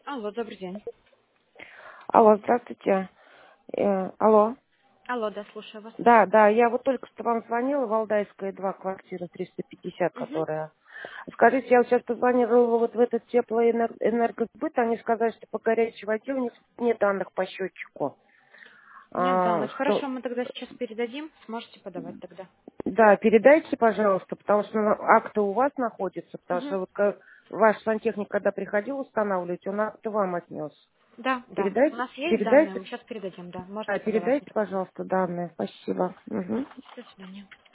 Алло, добрый день. Алло, здравствуйте. Алло. Алло, да, слушаю вас. Да, да, я вот только что вам звонила, Валдайская, 2, квартира 350, Угу. которая... Скажите, я вот сейчас позвонила вот в этот теплоэнергосбыт, они сказали, что по горячей воде у них нет данных по счетчику. Нет данных. Что... Хорошо, мы тогда сейчас передадим. Сможете подавать тогда. Да, передайте, пожалуйста, потому что акты у вас находятся, потому Угу. что вот ваш сантехник, когда приходил устанавливать, он акты вам отнес. Да, да. У Передайте, нас есть данные, передайте, мы сейчас передадим, да. да, Можете подавать. передайте, пожалуйста, данные. Спасибо. Мгм. До свидания.